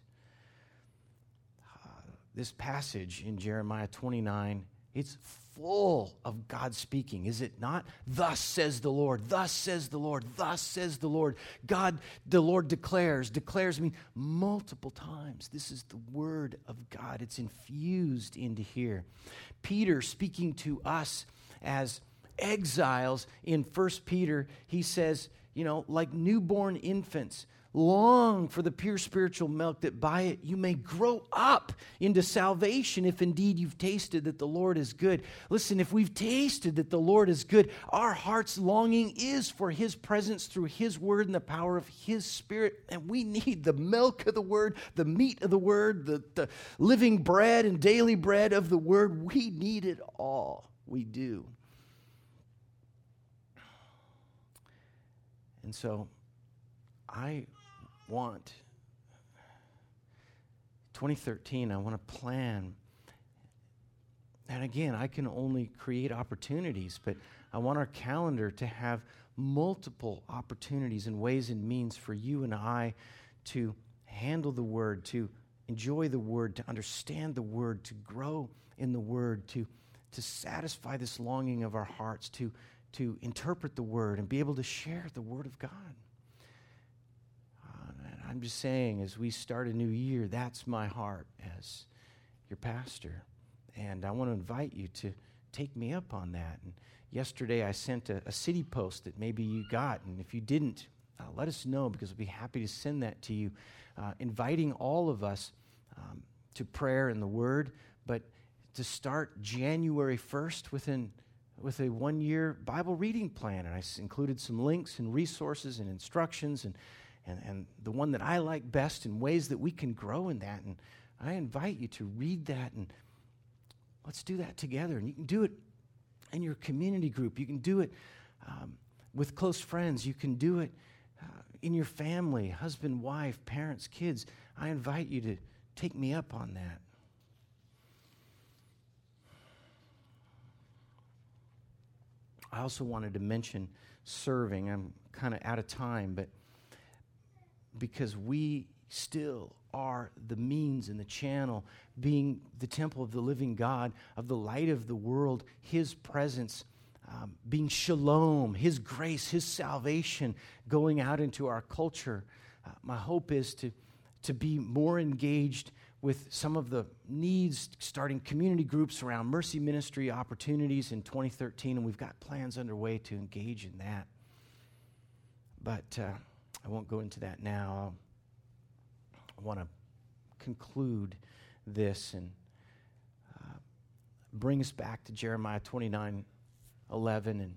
This passage in Jeremiah 29, it's full of God speaking, is it not? Thus says the Lord, thus says the Lord, thus says the Lord. God, the Lord declares me multiple times. This is the Word of God. It's infused into here. Peter, speaking to us as exiles in 1 Peter, he says, like newborn infants, long for the pure spiritual milk, that by it you may grow up into salvation, if indeed you've tasted that the Lord is good. Listen, if we've tasted that the Lord is good, our heart's longing is for His presence through His Word and the power of His Spirit. And we need the milk of the Word, the meat of the Word, the living bread and daily bread of the Word. We need it all. We do. And so I want 2013, I want to plan. And again, I can only create opportunities, but I want our calendar to have multiple opportunities and ways and means for you and I to handle the Word, to enjoy the Word, to understand the Word, to grow in the Word, to satisfy this longing of our hearts, to interpret the Word and be able to share the Word of God. I'm just saying, as we start a new year, that's my heart as your pastor. And I want to invite you to take me up on that. And yesterday I sent a city post that maybe you got. And if you didn't, let us know, because we'll be happy to send that to you, inviting all of us to prayer and the Word, but to start January 1st with a one-year Bible reading plan. And I included some links and resources and instructions and the one that I like best in ways that we can grow in that. And I invite you to read that, and let's do that together. And you can do it in your community group. You can do it with close friends. You can do it in your family, husband, wife, parents, kids. I invite you to take me up on that. I also wanted to mention serving. I'm kind of out of time, but because we still are the means and the channel, being the temple of the living God, of the light of the world, His presence, being shalom, His grace, His salvation going out into our culture. My hope is to be more engaged with some of the needs, starting community groups around mercy ministry opportunities in 2013, and we've got plans underway to engage in that. But I won't go into that now. I want to conclude this and bring us back to Jeremiah 29:11. And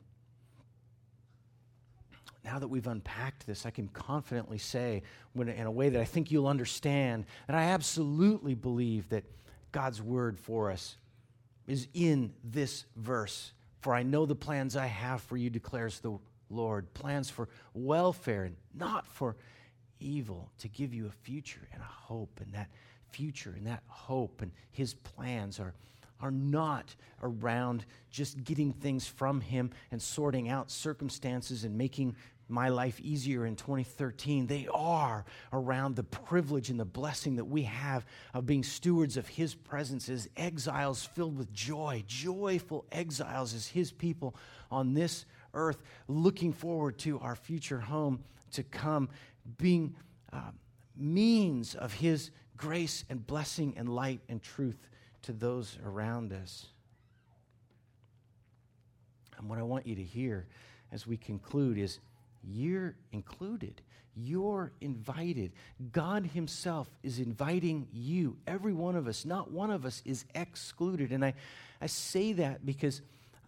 now that we've unpacked this, I can confidently say, in a way that I think you'll understand, that I absolutely believe that God's word for us is in this verse. For I know the plans I have for you, declares the Lord, plans for welfare and not for evil, to give you a future and a hope. And that future and that hope and His plans are not around just getting things from Him and sorting out circumstances and making my life easier in 2013. They are around the privilege and the blessing that we have of being stewards of His presence as exiles filled with joy, joyful exiles as His people on this earth, looking forward to our future home to come, being means of His grace and blessing and light and truth to those around us. And what I want you to hear as we conclude is, you're included. You're invited. God Himself is inviting you, every one of us. Not one of us is excluded. And I say that because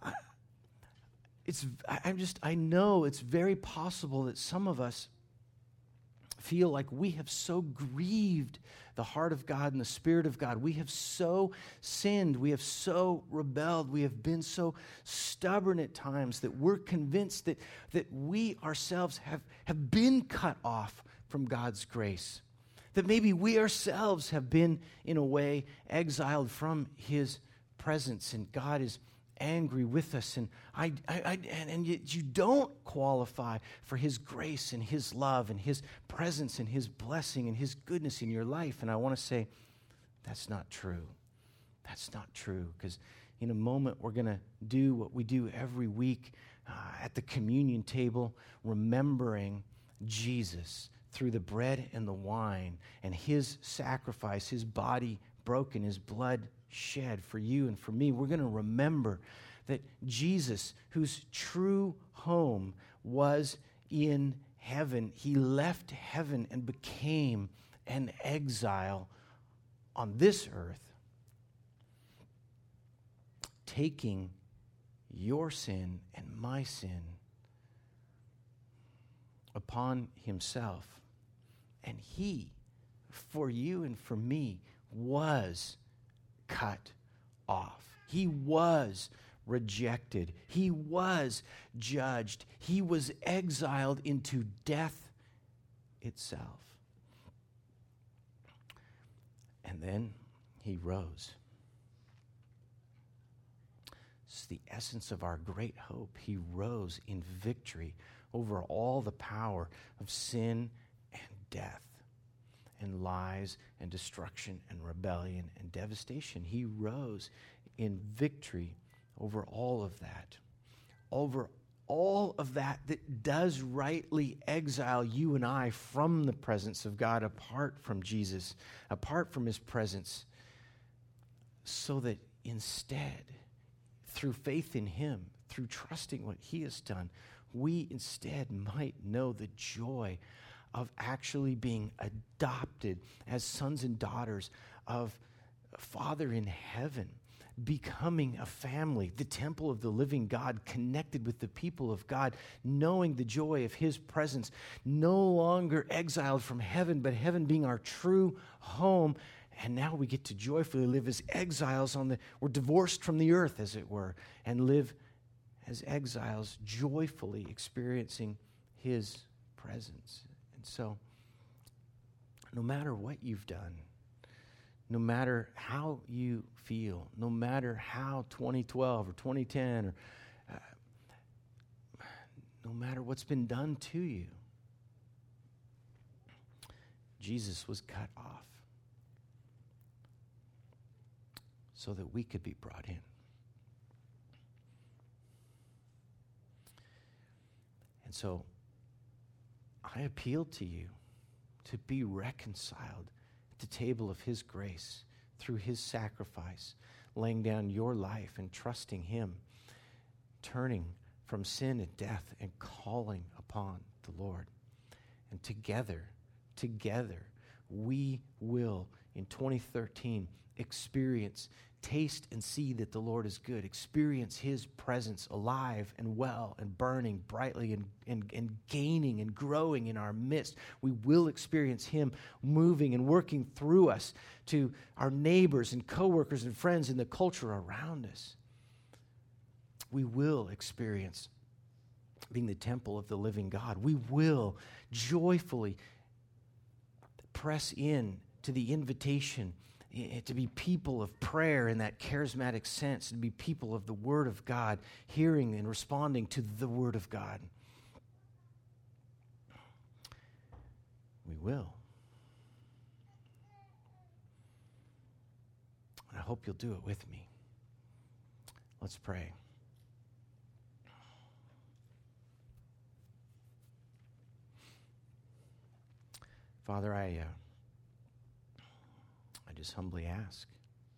I know it's very possible that some of us feel like we have so grieved the heart of God and the Spirit of God. We have so sinned. We have so rebelled. We have been so stubborn at times that we're convinced that we ourselves have been cut off from God's grace. That maybe we ourselves have been, in a way, exiled from His presence, and God is angry with us, and yet you don't qualify for His grace and His love and His presence and His blessing and His goodness in your life. And I want to say, that's not true. That's not true, because in a moment we're going to do what we do every week at the communion table, remembering Jesus through the bread and the wine and His sacrifice, His body broken, His blood shed for you and for me. We're going to remember that Jesus, whose true home was in heaven, He left heaven and became an exile on this earth, taking your sin and my sin upon Himself. And He, for you and for me, was cut off. He was rejected. He was judged. He was exiled into death itself. And then He rose. It's the essence of our great hope. He rose in victory over all the power of sin and death and lies and destruction and rebellion and devastation. He rose in victory over all of that. Over all of that does rightly exile you and I from the presence of God, apart from Jesus, apart from His presence, so that instead, through faith in Him, through trusting what He has done, we instead might know the joy of actually being adopted as sons and daughters of Father in heaven, becoming a family, the temple of the living God, connected with the people of God, knowing the joy of His presence, no longer exiled from heaven, but heaven being our true home. And now we get to joyfully live as exiles we're divorced from the earth, as it were, and live as exiles, joyfully experiencing His presence. And so, no matter what you've done, no matter how you feel, no matter how 2012 or 2010, or no matter what's been done to you, Jesus was cut off so that we could be brought in. And so I appeal to you to be reconciled at the table of his grace through his sacrifice, laying down your life and trusting him, turning from sin and death and calling upon the Lord. And together, we will, in 2013, experience, taste and see that the Lord is good, experience his presence alive and well and burning brightly and gaining and growing in our midst. We will experience him moving and working through us to our neighbors and coworkers and friends in the culture around us. We will experience being the temple of the living God. We will joyfully press in to the invitation to be people of prayer in that charismatic sense, to be people of the Word of God, hearing and responding to the Word of God. We will. I hope you'll do it with me. Let's pray. Father, I just humbly ask.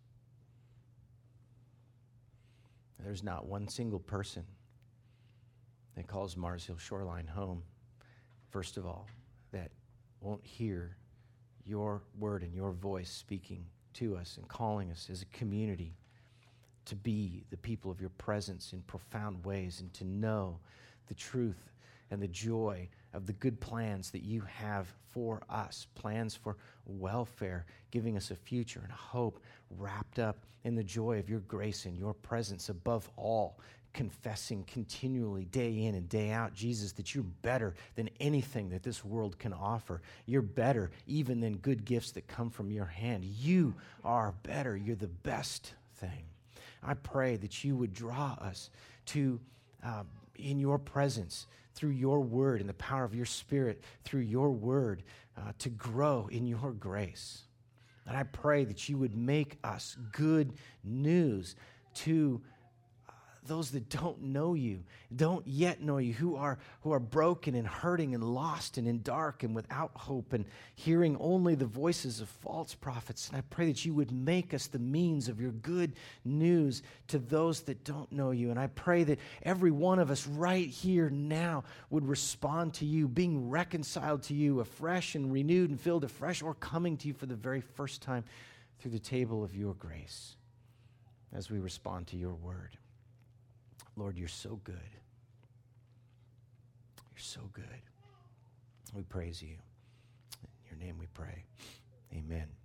There's not one single person that calls Mars Hill Shoreline home, first of all, that won't hear your word and your voice speaking to us and calling us as a community to be the people of your presence in profound ways and to know the truth and the joy of the good plans that you have for us, plans for welfare, giving us a future and a hope wrapped up in the joy of your grace and your presence above all, confessing continually day in and day out, Jesus, that you're better than anything that this world can offer. You're better even than good gifts that come from your hand. You are better. You're the best thing. I pray that you would draw us to, in your presence, through your word and the power of your Spirit, through your word, to grow in your grace. And I pray that you would make us good news to those that don't know you, don't yet know you, who are broken and hurting and lost and in dark and without hope and hearing only the voices of false prophets. And I pray that you would make us the means of your good news to those that don't know you. And I pray that every one of us right here now would respond to you, being reconciled to you afresh and renewed and filled afresh, or coming to you for the very first time through the table of your grace as we respond to your word. Lord, you're so good. You're so good. We praise you. In your name we pray. Amen.